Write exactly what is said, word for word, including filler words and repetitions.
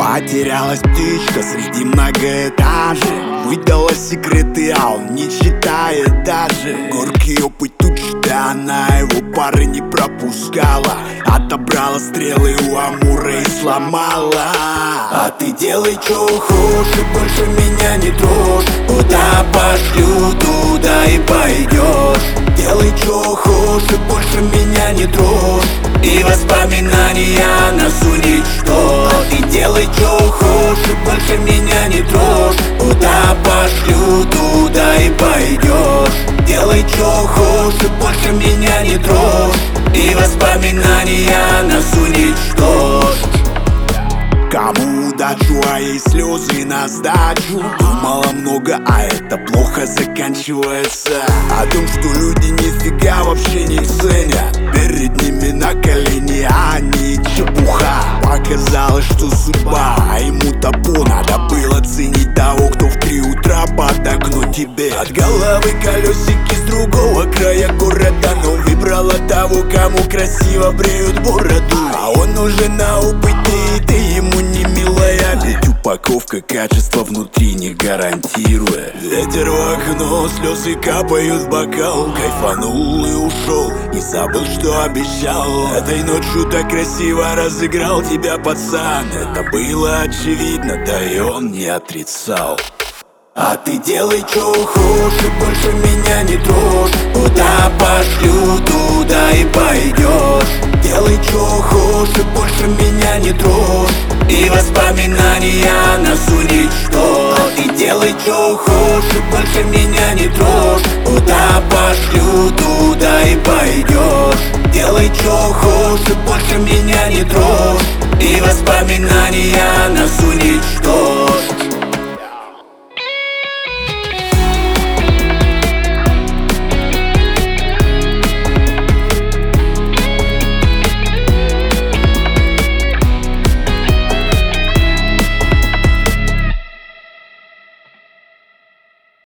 Потерялась птичка среди многоэтажек, выдала секреты, а он не читает даже. Горький опыт тут, что она его пары не пропускала, отобрала стрелы у Амура и сломала. А ты делай, чё хочешь, больше меня не трожь. Куда пошлю, туда и пойдешь. Делай, чё хочешь, больше меня не трожь. И воспоминания нас уничтожь. Ты делай, чё хочешь, больше меня не трожь. Куда пошлю, туда и пойдешь. Делай, чё хочешь, больше меня не трожь. И воспоминания нас уничтожь. Кому удачу, а ей слезы на сдачу. Думала много, а это плохо заканчивается. О том, что люди нифига вообще не ценят, перед ними на колени, а они чепуха. Показалось, что судьба, а ему того надо было ценить того, кто в три утра под окно тебе. От головы колесики с другого края города, но выбрала того, кому красиво бреют бороду. А он уже на опыте, и ты ему не милая. Ведь упаковка качества внутри не гарантирует. Ветер в окно, слезы капают в бокал. Кайфанул и ушел, не забыл, что обещал. Этой ночью так красиво разыграл тебя пацан. Это было очевидно, да и он не отрицал. А ты делай, чё хочешь, больше меня не трожь. Куда пошлю, туда и пойдешь. Делай, чё хочешь, больше меня не трожь. И воспоминания нас уничтожь. Ты делай, чё хочешь, больше меня не трожь. Куда пошлю, туда и пойдешь. Делай, чё хочешь, больше меня не трожь. И воспоминания нас уничтожь.